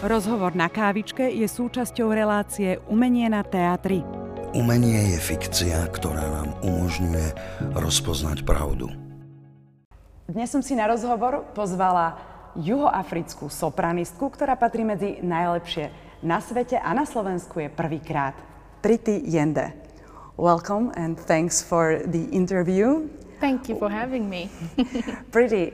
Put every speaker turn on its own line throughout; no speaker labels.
Rozhovor na kávičke je súčasťou relácie Umenie na teatri.
Umenie je fikcia, ktorá nám umožňuje rozpoznať pravdu.
Dnes som si na rozhovor pozvala juhoafrickú sopranistku, ktorá patrí medzi najlepšie na svete a na Slovensku je prvýkrát. Priti Yende. Welcome and thanks for the interview.
Thank you for having me.
Priti,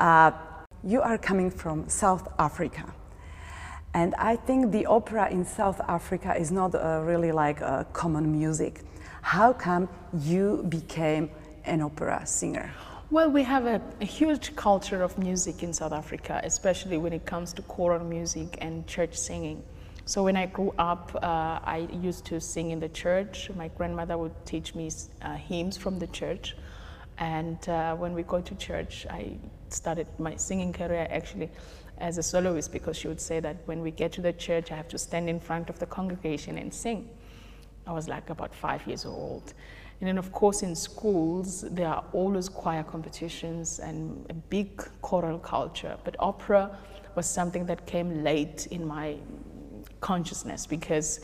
you are coming from South Africa. And I think the opera in South Africa is not really like a common music. How come you became an opera singer?
Well, we have a huge culture of music in South Africa, especially when it comes to choral music and church singing. So when I grew up, I used to sing in the church. My grandmother would teach me hymns from the church. And when we go to church, I started my singing career actually as a soloist, because she would say that when we get to the church, I have to stand in front of the congregation and sing. I was like about 5 years old. And then of course in schools, there are always choir competitions and a big choral culture. But opera was something that came late in my consciousness, because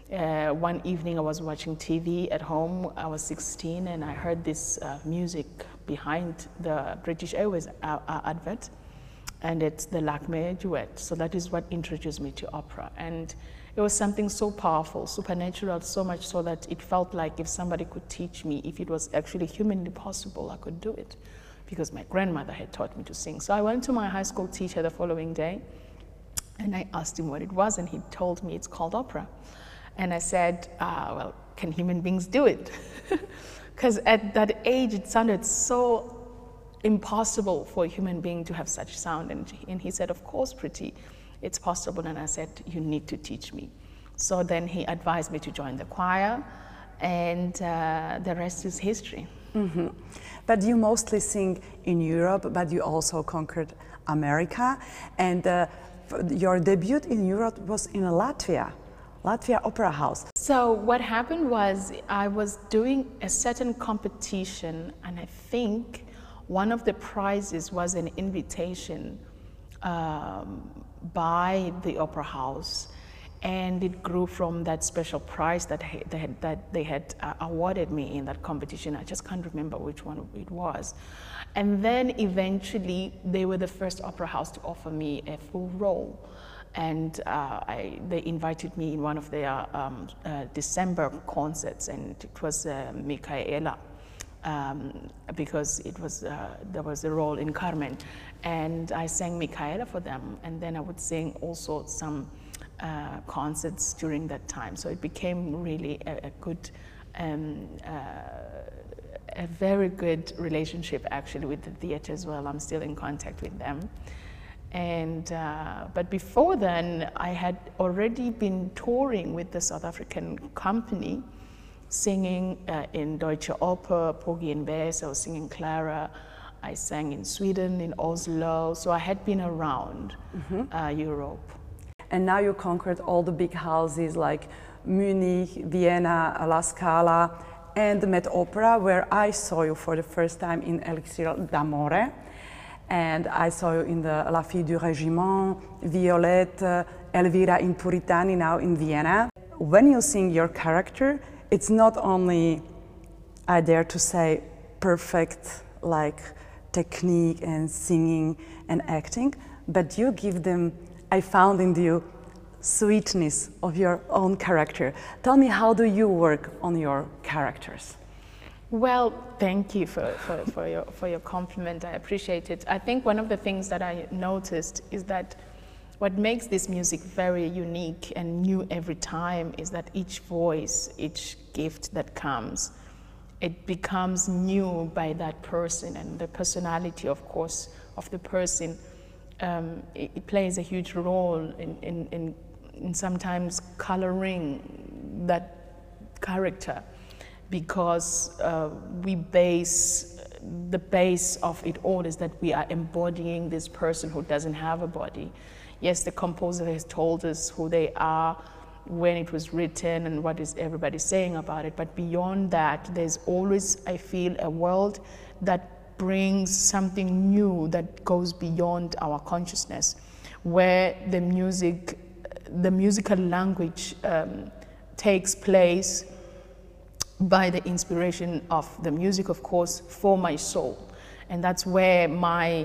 one evening I was watching TV at home. I was 16 and I heard this music behind the British Airways advert. And it's the Lakme duet. So that is what introduced me to opera. And it was something so powerful, supernatural, so much so that it felt like if somebody could teach me, if it was actually humanly possible, I could do it, because my grandmother had taught me to sing. So I went to my high school teacher the following day and I asked him what it was, and he told me it's called opera. And I said, well, can human beings do it? Because at that age, it sounded so impossible for a human being to have such sound. And he said, of course, Priti, it's possible. And I said, you need to teach me. So then he advised me to join the choir, and the rest is history.
Mm-hmm. But you mostly sing in Europe, but you also conquered America. And your debut in Europe was in Latvia Opera House.
So what happened was I was doing a certain competition, and I think one of the prizes was an invitation by the Opera House, and it grew from that special prize that they had awarded me in that competition. I just can't remember which one it was. And then eventually they were the first opera house to offer me a full role. And they invited me in one of their December concerts, and it was Micaela. Because it was there was a role in Carmen, and I sang Micaela for them, and then I would sing also some concerts during that time. So it became really a good, a very good relationship actually with the theater as well. I'm still in contact with them. And but before then, I had already been touring with the South African company, singing in Deutsche Oper, Porgy and Bess. I was singing Clara. I sang in Sweden, in Oslo. So I had been around Europe.
And now you conquered all the big houses like Munich, Vienna, La Scala, and the Met Opera, where I saw you for the first time in Elixir d'Amore. And I saw you in the La Fille du Régiment, Violette, Elvira in Puritani, now in Vienna. When you sing your character, it's not only, I dare to say, perfect like technique and singing and acting, but you give them, I found in you, sweetness of your own character. Tell me, how do you work on your characters?
Well, thank you for your compliment. I appreciate it. I think one of the things that I noticed is that what makes this music very unique and new every time is that each voice, each gift that comes, it becomes new by that person, and the personality, of course, of the person, it plays a huge role in sometimes coloring that character, because we base, the base of it all is that we are embodying this person who doesn't have a body. Yes, the composer has told us who they are when it was written and what is everybody saying about it, but beyond that, there's always, I feel, a world that brings something new that goes beyond our consciousness, where the music the musical language takes place by the inspiration of the music, of course, for my soul. And that's where my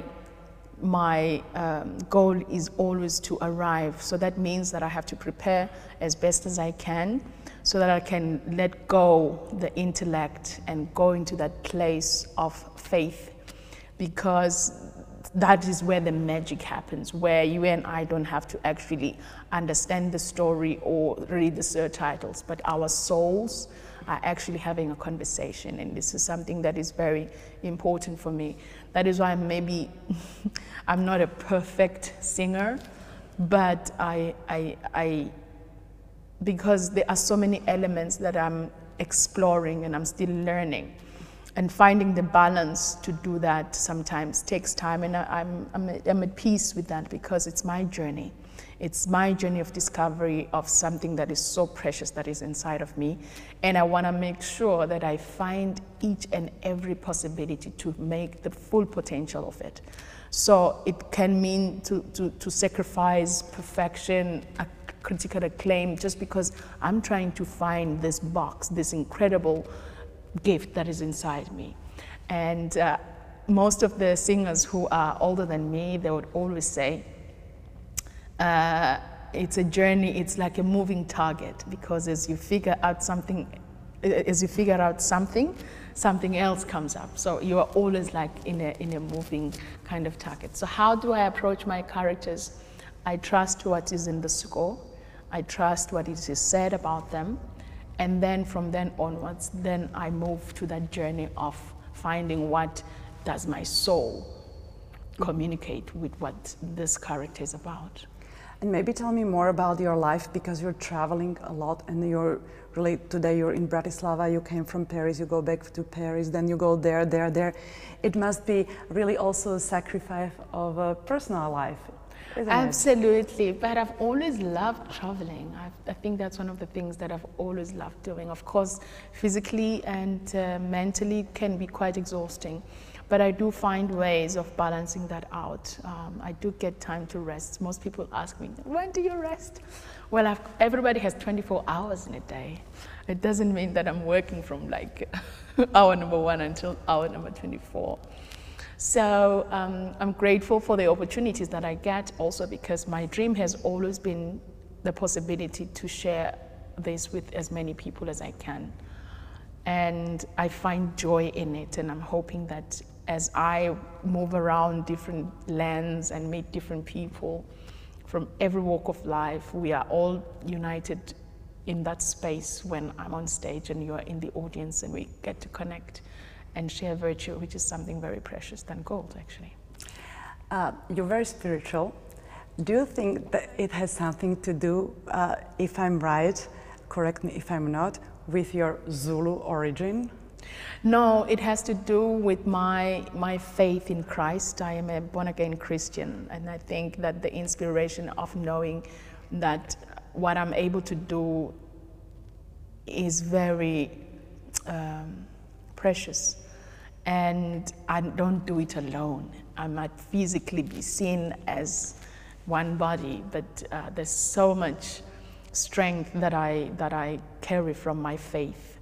goal is always to arrive. So that means that I have to prepare as best as I can so that I can let go the intellect and go into that place of faith, because that is where the magic happens, where you and I don't have to actually understand the story or read the subtitles, but our souls are actually having a conversation. And this is something that is very important for me. That is why maybe I'm not a perfect singer, but because there are so many elements that I'm exploring and I'm still learning. And finding the balance to do that sometimes takes time, and I'm at peace with that, because it's my journey. It's my journey of discovery of something that is so precious that is inside of me. And I want to make sure that I find each and every possibility to make the full potential of it. So it can mean to sacrifice perfection, a critical acclaim, just because I'm trying to find this box, this incredible gift that is inside me. And most of the singers who are older than me, they would always say, it's a journey, it's like a moving target, because as you figure out something, something else comes up. So you are always like in a moving kind of target. So how do I approach my characters? I trust what is in the score. I trust what it is said about them. And then from then onwards, then I move to that journey of finding what does my soul communicate with what this character is about.
And maybe tell me more about your life, because you're traveling a lot, and you're really, today you're in Bratislava, you came from Paris, you go back to Paris, then you go there. It must be really also a sacrifice of a personal life, isn't
Absolutely, but I've always loved traveling. I think that's one of the things that I've always loved doing. Of course, physically and mentally it can be quite exhausting, but I do find ways of balancing that out. I do get time to rest. Most people ask me, when do you rest? Well, everybody has 24 hours in a day. It doesn't mean that I'm working from like hour number 1 until hour number 24. So I'm grateful for the opportunities that I get, also because my dream has always been the possibility to share this with as many people as I can. And I find joy in it, and I'm hoping that as I move around different lands and meet different people from every walk of life, we are all united in that space when I'm on stage and you're in the audience, and we get to connect and share virtue, which is something very precious than gold, actually.
You're very spiritual. Do you think that it has something to do, if I'm right, correct me if I'm not, with your Zulu origin?
No, it has to do with my faith in Christ. I am a born-again Christian, and I think that the inspiration of knowing that what I'm able to do is very precious. And I don't do it alone. I might physically be seen as one body, but there's so much strength that I carry from my faith.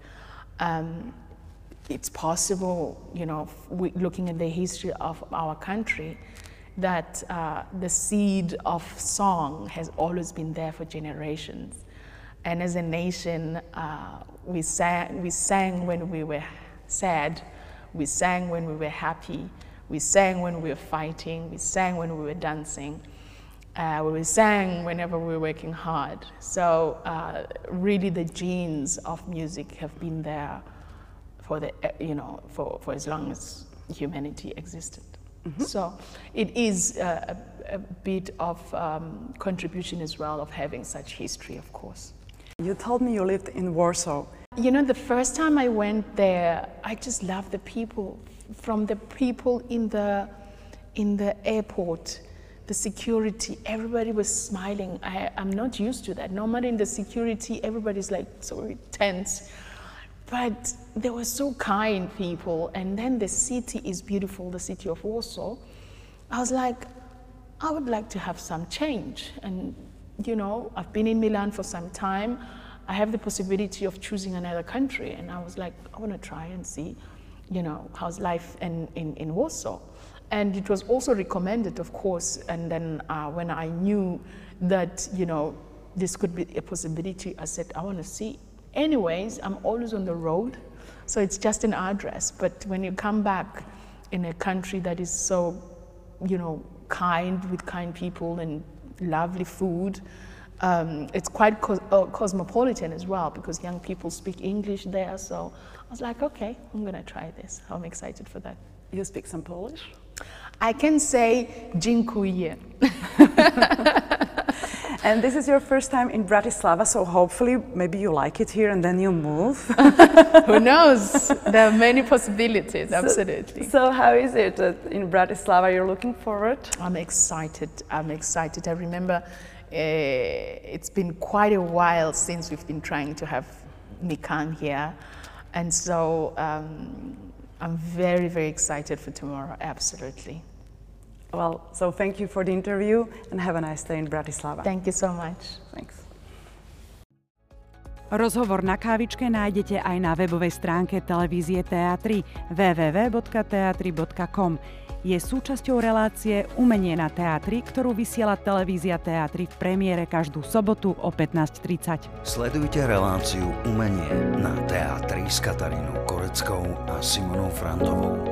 It's possible, you know, looking at the history of our country, that the seed of song has always been there for generations. And as a nation, we sang when we were sad. We sang when we were happy. We sang when we were fighting. We sang when we were dancing. We sang whenever we were working hard. So really the genes of music have been there for for as long as humanity existed. Mm-hmm. So it is a bit of contribution as well of having such history, of course.
You told me you lived in Warsaw.
You know, the first time I went there, I just loved the people. From the people in the airport, the security, everybody was smiling. I'm not used to that. Normally in the security, everybody's like so tense. But they were so kind people. And then the city is beautiful, the city of Warsaw. I was like, I would like to have some change. And you know, I've been in Milan for some time. I have the possibility of choosing another country. And I was like, I want to try and see, you know, how's life in Warsaw. And it was also recommended, of course. And then when I knew that, you know, this could be a possibility, I said, I want to see. Anyways, I'm always on the road, so it's just an address. But when you come back in a country that is so, you know, kind, with kind people and lovely food, it's quite cosmopolitan as well, because young people speak English there. So I was like, okay, I'm going to try this. I'm excited for that.
You speak some Polish?
I can say dziękuję.
And this is your first time in Bratislava, so hopefully maybe you like it here and then you move.
Who knows? There are many possibilities, absolutely.
So how is it in Bratislava? You're looking forward?
I'm excited. I'm excited. I remember it's been quite a while since we've been trying to have Mikan here. And so I'm very, very excited for tomorrow, absolutely.
Well, so thank you for the interview and have a nice day in Bratislava.
Thank you so much.
Thanks.
Rozhovor na kávičke nájdete aj na webovej stránke televízie TA3 www.teatri.com. Je súčasťou relácie Umenie na teatri, ktorú vysiela televízia TA3 v premiére každú sobotu o 15:30.
Sledujte reláciu Umenie na Teatri s Katarínou Koreckou a Simonou Frantovou.